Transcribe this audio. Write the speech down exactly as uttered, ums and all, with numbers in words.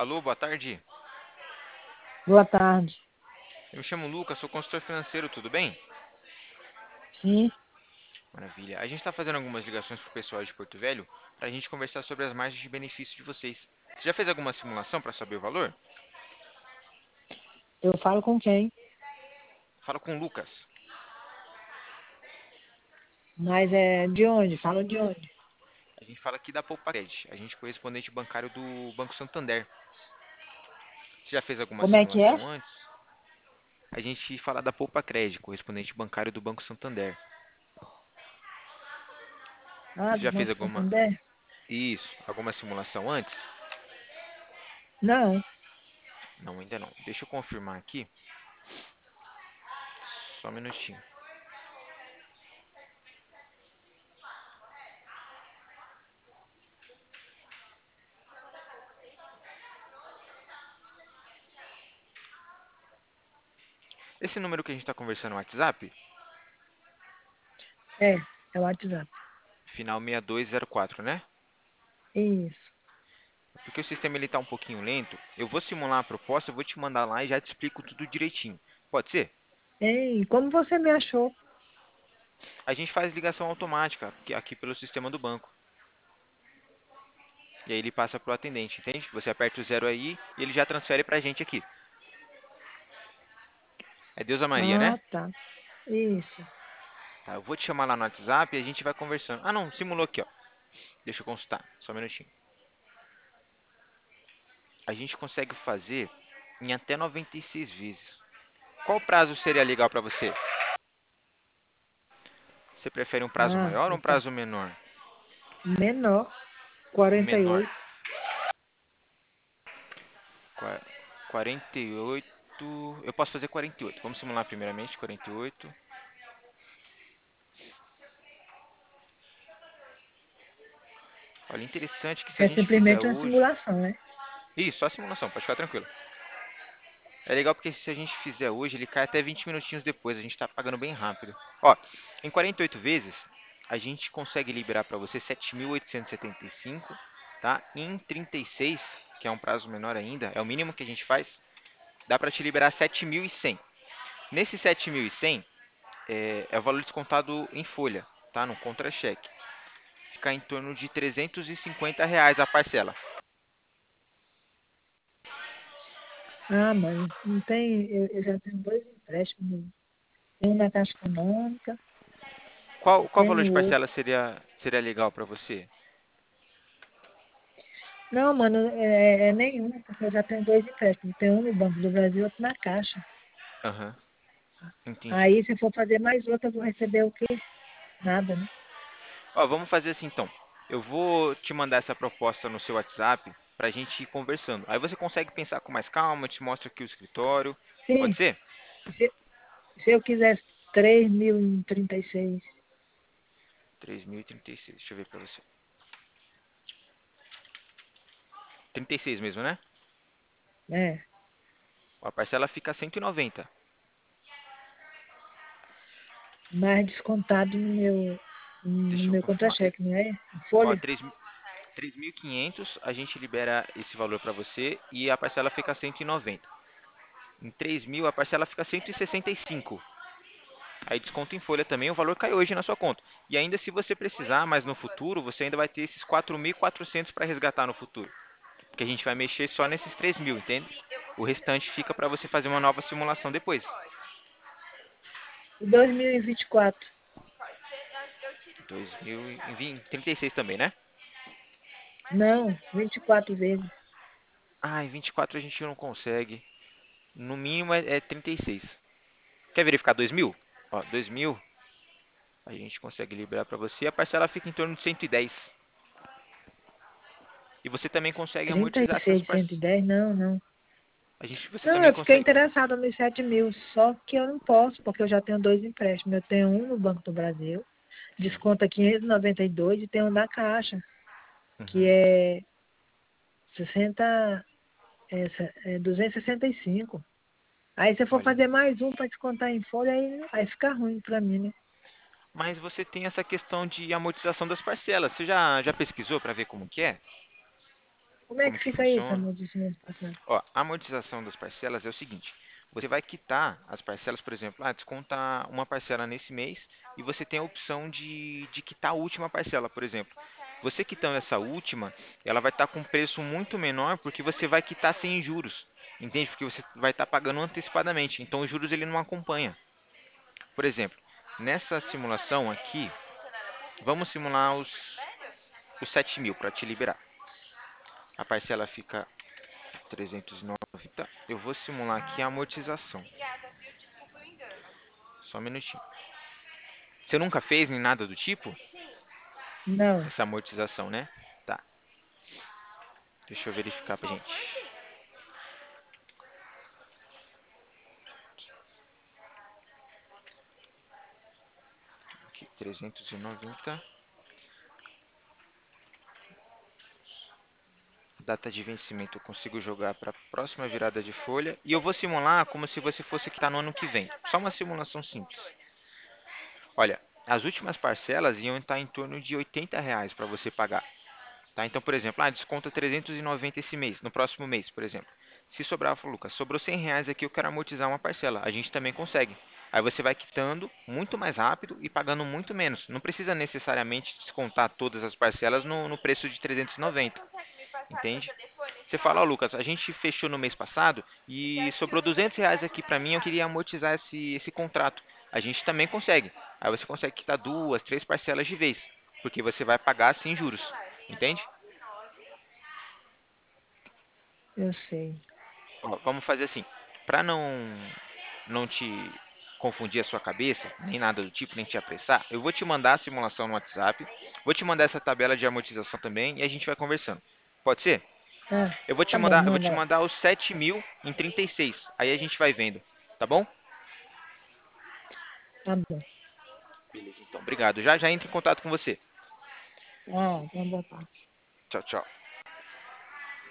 Alô, boa tarde. Boa tarde. Eu me chamo Lucas, sou consultor financeiro, tudo bem? Sim, Maravilha. A gente está fazendo algumas ligações para o pessoal de Porto Velho para a gente conversar sobre as margens de benefício de vocês. Você já fez alguma simulação para saber o valor? eu falo com quem? Fala com o Lucas. Mas é de onde? Fala de onde? A gente fala aqui da Poupared. A gente é correspondente bancário do Banco Santander. Você já fez alguma Como é que é? simulação antes? A gente fala da Poupacred, correspondente bancário do Banco Santander. Ah, Você do já fez Banco alguma... Santander? Isso, alguma simulação antes? Não. Não, ainda não. Deixa eu confirmar aqui. Só um minutinho. Esse número que a gente está conversando no WhatsApp, É, é o WhatsApp. final seis dois zero quatro, né? Isso. Porque o sistema ele está um pouquinho lento. Eu vou simular a proposta, eu vou te mandar lá e já te explico tudo direitinho. Pode ser? Ei, como você me achou? A gente faz ligação automática aqui aqui pelo sistema do banco. E aí ele passa para o atendente, entende? Você aperta o zero aí e ele já transfere para a gente aqui. É Deusa Maria, né? Ah, tá. Isso. Tá, eu vou te chamar lá no WhatsApp e a gente vai conversando. Ah, não, simulou aqui, ó. Deixa eu consultar, só um minutinho. A gente consegue fazer em até noventa e seis vezes. Qual prazo seria legal para você? Você prefere um prazo Ah, maior ou eu um pre- prazo menor? menor, Um quarenta e menor. oito. Qua- quarenta e oito. Eu posso fazer quarenta e oito. Vamos simular primeiramente quarenta e oito. Olha, interessante que se a É gente fizer simplesmente uma hoje. simulação, né? Isso, só simulação, pode ficar tranquilo. É legal porque se a gente fizer hoje, ele cai até vinte minutinhos depois. A gente está pagando bem rápido. Ó, em quarenta e oito vezes, a gente consegue liberar para você sete mil oitocentos e setenta e cinco, tá? Em trinta e seis, que é um prazo menor ainda, é o mínimo que a gente faz, dá para te liberar sete mil e cem. Nesse sete mil e cem, é, é o valor descontado em folha, tá? No contra-cheque. Fica em torno de trezentos e cinquenta reais a parcela. Ah, mas não tem. Eu, eu já tenho dois empréstimos. Tem um na Caixa Econômica e Qual, qual valor tem de outro. parcela seria, seria legal para você? Não, mano, é, é nenhum, porque eu já tenho dois empréstimos. Tem um no Banco do Brasil e outro na Caixa. Aham, entendi. Aí, se for fazer mais outra, eu vou receber o quê? Nada, né? Ó, vamos fazer assim então. Eu vou te mandar essa proposta no seu WhatsApp para a gente ir conversando. Aí você consegue pensar com mais calma, eu te mostro aqui o escritório. Pode Sim, ser? se, se eu quisesse três mil e trinta e seis. três mil e trinta e seis, deixa eu ver para você. trinta e seis mesmo, né? É, A parcela fica cento e noventa. mais descontado no meu, no Deixa eu meu confirmar. contra-cheque, não é? Ó, Folha? três três mil e quinhentos a gente libera esse valor para você e a parcela fica cento e noventa. Em três mil a parcela fica cento e sessenta e cinco. Aí desconto em folha também, o valor cai hoje na sua conta. E ainda se você precisar, mas no futuro, você ainda vai ter esses quatro mil e quatrocentos para resgatar no futuro. Porque a gente vai mexer só nesses três mil, entende? O restante fica para você fazer uma nova simulação depois. E dois mil e vinte e quatro? dois mil e trinta e seis também, né? Não, vinte e quatro vezes. Ah, em vinte e quatro a gente não consegue. No mínimo é, é trinta e seis. Quer verificar dois mil? Ó, dois mil a gente consegue liberar para você. A parcela fica em torno de cento e dez. E você também consegue trinta e amortizar seis essas de cento e parcelas. dez? Não, não. A gente, você Não, também eu fiquei consegue. interessada nos sete mil, só que eu não posso, porque eu já tenho dois empréstimos. Eu tenho um no Banco do Brasil, Sim. desconta quinhentos e noventa e dois, e noventa e dois, e tem um da Caixa, que Uhum. é sessenta, é, se- é duzentos e sessenta e cinco. Aí se eu for Olha. fazer mais um para descontar em folha, aí, aí fica ruim para mim, né? Mas você tem essa questão de amortização das parcelas. Você já, já pesquisou para ver como que é? Como é Como que que fica isso, funciona? amortecimento parcelado? Ó, a amortização das parcelas é o seguinte: você vai quitar as parcelas, por exemplo, ah, desconta uma parcela nesse mês e você tem a opção de, de quitar a última parcela, por exemplo. Você quitando essa última, ela vai estar com um preço muito menor porque você vai quitar sem juros, entende? Porque você vai estar pagando antecipadamente, então os juros ele não acompanha. Por exemplo, nessa simulação aqui, vamos simular os, os sete mil para te liberar. A parcela fica trezentos e noventa. Eu vou simular aqui a amortização. Só um minutinho. Você nunca fez nem nada do tipo? Não, Essa amortização, né? Tá. Deixa eu verificar pra gente. Aqui, trezentos e noventa. Data de vencimento eu consigo jogar para a próxima virada de folha. E eu vou simular como se você fosse quitar no ano que vem. Só uma simulação simples. Olha, as últimas parcelas iam estar em torno de oitenta reais para você pagar. Tá? Então, por exemplo, ah, desconta trezentos e noventa esse mês, no próximo mês, por exemplo. Se sobrar, fala, Lucas, sobrou cem reais aqui, eu quero amortizar uma parcela. A gente também consegue. Aí você vai quitando muito mais rápido e pagando muito menos. Não precisa necessariamente descontar todas as parcelas no, no preço de trezentos e noventa. Entende? Você fala, ó, Lucas, a gente fechou no mês passado e sobrou duzentos reais aqui para mim, eu queria amortizar esse, esse contrato. A gente também consegue. Aí você consegue quitar duas, três parcelas de vez, porque você vai pagar sem juros. Entende? eu sei. Ó, vamos fazer assim, para não não te confundir a sua cabeça, nem nada do tipo, nem te apressar, eu vou te mandar a simulação no WhatsApp, vou te mandar essa tabela de amortização também e a gente vai conversando. Pode ser? Ah, Eu vou te tá bom, mandar, eu vou te manda lá. mandar os sete mil em trinta e seis. Aí a gente vai vendo, tá bom? Tá bom. Beleza, então. Obrigado. Já já entro em contato com você. Ah, então boa tarde. Tchau, tchau.